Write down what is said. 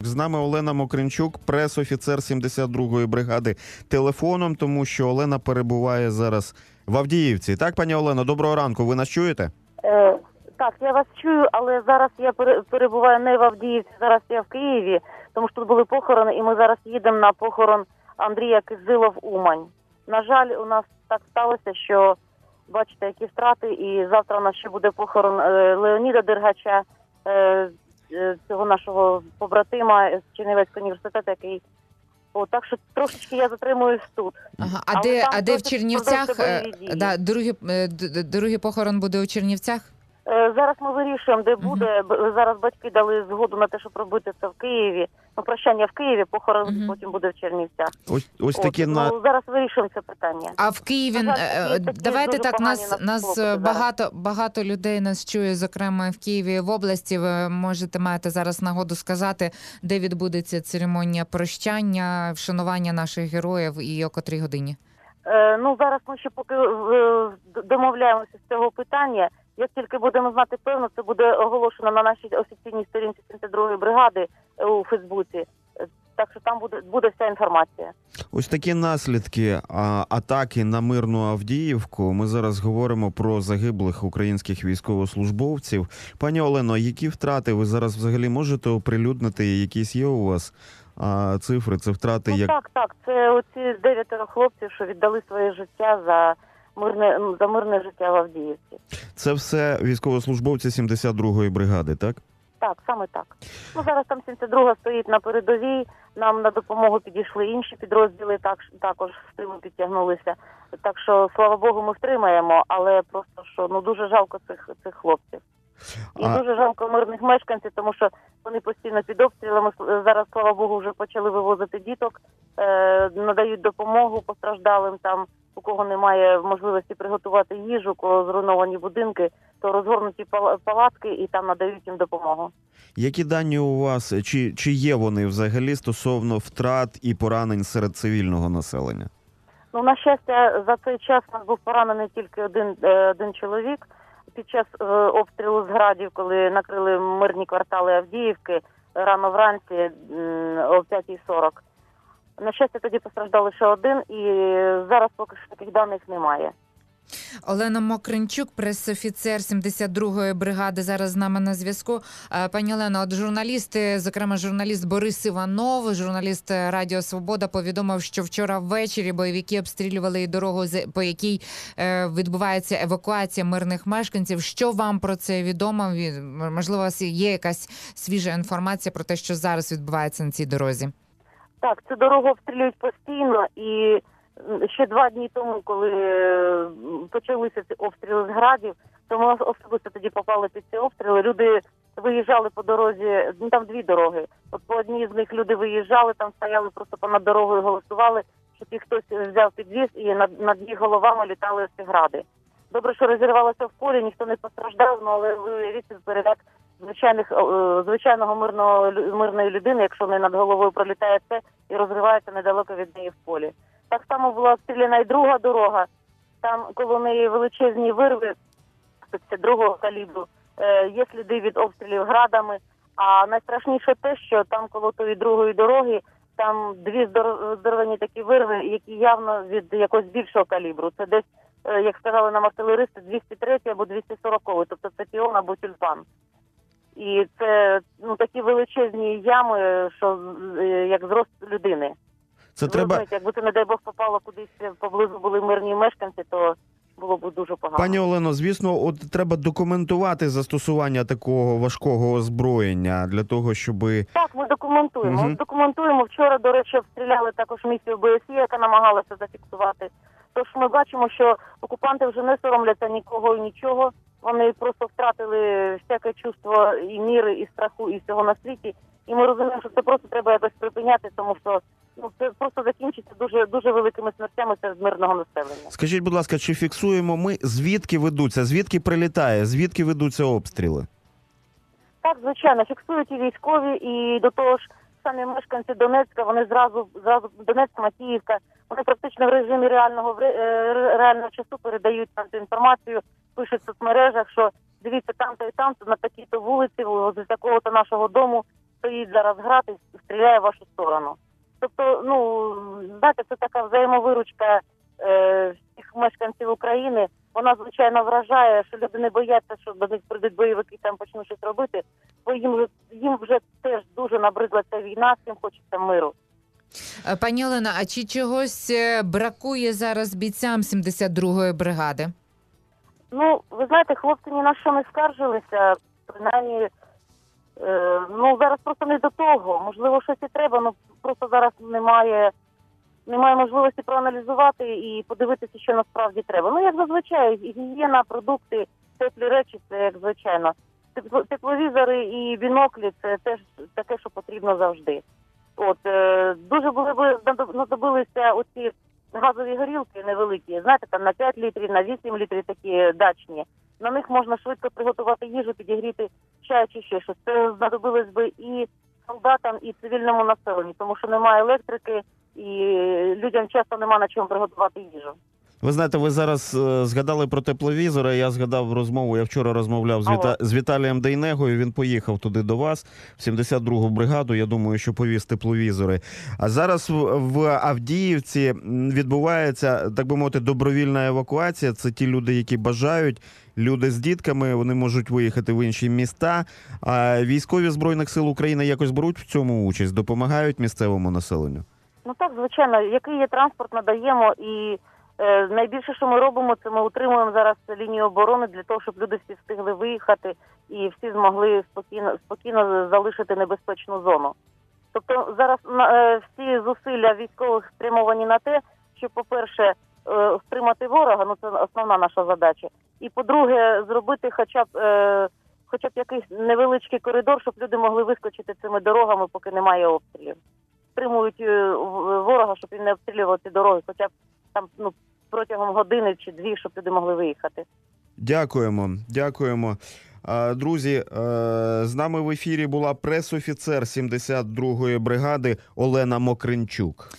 З нами Олена Мокринчук, прес-офіцер 72-ї бригади, телефоном, тому що Олена перебуває зараз в Авдіївці. Так, пані Олено, доброго ранку. Ви нас чуєте? Так, я вас чую, але зараз я перебуваю не в Авдіївці, зараз я в Києві, тому що тут були похорони, і ми зараз їдемо на похорон Андрія Кизила в Умань. На жаль, у нас так сталося, що, бачите, які втрати, і завтра у нас ще буде похорон Леоніда Дергача, цього нашого побратима з Чернівецького університету, який... так що трошечки я затримуюсь тут. Ага. А де в Чернівцях? Другий похорон буде у Чернівцях? Зараз ми вирішуємо, де буде. Зараз батьки дали згоду на те, щоб робити це в Києві. Прощання в Києві, похорон потім буде в Чернівцях. Ось такі зараз вирішуємо це питання. А в Києві, давайте так, нас багато людей нас чує, зокрема в Києві і в області. Ви маєте зараз нагоду сказати, де відбудеться церемонія прощання, вшанування наших героїв і о котрій годині? Зараз ми ще поки домовляємося з цього питання. Як тільки будемо знати певно, це буде оголошено на нашій офіційній сторінці 72-ї бригади у Фейсбуці. Так що там буде вся інформація. Ось такі наслідки атаки на мирну Авдіївку. Ми зараз говоримо про загиблих українських військовослужбовців. Пані Олено, які втрати ви зараз взагалі можете оприлюднити? Якісь є у вас цифри? Це втрати? Так. Це оці 9 хлопців, що віддали своє життя за мирне життя в Авдіївці. Це все військовослужбовці 72-ї бригади, так? Так, саме так. Зараз там 72-га стоїть на передовій, нам на допомогу підійшли інші підрозділи, також з тилу підтягнулися. Так що, слава Богу, ми втримаємо, але просто, що дуже жалко цих хлопців. І дуже жалко мирних мешканців, тому що вони постійно під обстрілами. Зараз, слава Богу, вже почали вивозити діток, надають допомогу постраждалим там, у кого немає можливості приготувати їжу, у кого зруйновані будинки, то розгорнуті палатки і там надають їм допомогу. Які дані у вас, чи є вони взагалі стосовно втрат і поранень серед цивільного населення? На щастя, за цей час у нас був поранений тільки один чоловік під час обстрілу з градів, коли накрили мирні квартали Авдіївки рано вранці о 5:40. На щастя, тоді постраждав лише один, і зараз поки що таких даних немає. Олена Мокринчук, прес-офіцер 72-ї бригади, зараз з нами на зв'язку. Пані Олено, от журналісти, зокрема журналіст Борис Іванов, журналіст Радіо Свобода, повідомив, що вчора ввечері бойовики обстрілювали дорогу, по якій відбувається евакуація мирних мешканців. Що вам про це відомо? Можливо, у вас є якась свіжа інформація про те, що зараз відбувається на цій дорозі? Так, цю дорогу обстрілюють постійно, і ще 2 дні тому, коли почалися ці обстріли з градів, то ми особисто тоді попали під ці обстріли. Люди виїжджали по дорозі, там 2 дороги. От по одній з них люди виїжджали, там стояли просто понад дорогою, голосували, щоб їх хтось взяв підвіз, і над їх головами літали ці гради. Добре, що розірвалося в полі, ніхто не постраждав, але ви уявіть переляк звичайного мирної людини, якщо не над головою пролітає це і розривається недалеко від неї в полі. Так само була обстріляна і друга дорога. Там коло неї величезні вирви 52-го калібру. Є сліди від обстрілів градами. А найстрашніше те, що там коло тої другої дороги, там 2 здоровенні такі вирви, які явно від якогось більшого калібру. Це десь, як сказали нам артилеристи, 203 або 240, тобто це піон або тюльпан. І це такі величезні ями, що як зрост людини. Це треба... Якби це, не дай Бог, попало кудись поблизу були мирні мешканці, то було б дуже погано. Пані Олено, звісно, треба документувати застосування такого важкого озброєння для того, щоб... Так, ми документуємо. Документуємо. Вчора, до речі, обстріляли також місію БСЄ, яка намагалася зафіксувати. Тож ми бачимо, що окупанти вже не соромляться нікого і нічого. Вони просто втратили всяке чувство і міри, і страху, і всього на світі. І ми розуміємо, що це просто треба якось припиняти, тому що це просто закінчиться дуже великими смертями серед мирного населення. Скажіть, будь ласка, чи фіксуємо ми, звідки ведуться, звідки прилітає, звідки ведуться обстріли? Так, звичайно, фіксують і військові, і до того ж самі мешканці Донецька, вони зразу Донецьк, Макіївка, вони практично в режимі реального часу передають нам цю інформацію, пишуть в соцмережах, що дивіться там-то і там, на такій-то вулиці, з такого-то нашого дому стоїть зараз град і стріляє в вашу сторону. Тобто, знаєте, це така взаємовиручка всіх мешканців України. Вона, звичайно, вражає, що люди не бояться, що до них прийдуть бойовики, там почнуть щось робити, бо їм вже теж дуже набридла ця війна, всім хочеться миру. Пані Олено, а чи чогось бракує зараз бійцям 72-ї бригади? Ви знаєте, хлопці ні на що не скаржилися, принаймні, зараз просто не до того. Можливо, щось і треба, просто зараз немає можливості проаналізувати і подивитися, що насправді треба. Як зазвичай, гігієна, продукти, теплі речі, це як звичайно. Тепловізори і біноклі – це теж таке, що потрібно завжди. Дуже знадобилися оці газові горілки невеликі, знаєте, там на 5 літрів, на 8 літрів такі дачні. На них можна швидко приготувати їжу, підігріти чай чи ще щось. Це знадобилось би і солдатам, і цивільному населенню, тому що немає електрики, і людям часто нема на чому приготувати їжу. Ви знаєте, ви зараз згадали про тепловізори. Я згадав розмову, я вчора розмовляв з Віталієм Дейнегою, він поїхав туди до вас, в 72-гу бригаду, я думаю, що повіз тепловізори. А зараз в Авдіївці відбувається, так би мовити, добровільна евакуація. Це ті люди, які бажають, люди з дітками, вони можуть виїхати в інші міста. А військові Збройних сил України якось беруть в цьому участь, допомагають місцевому населенню? Так, звичайно, який є транспорт, надаємо, і найбільше, що ми робимо, це ми утримуємо зараз лінію оборони для того, щоб люди всі встигли виїхати і всі змогли спокійно залишити небезпечну зону. Тобто зараз всі зусилля військових спрямовані на те, щоб, по-перше, стримати ворога, це основна наша задача, і, по-друге, зробити хоча б якийсь невеличкий коридор, щоб люди могли вискочити цими дорогами, поки немає обстрілів. Стримують ворога, щоб він не обстрілював ці дороги, хоча б там протягом години чи дві, щоб люди могли виїхати. Дякуємо. Друзі, з нами в ефірі була пресофіцер 72-ї бригади Олена Мокринчук.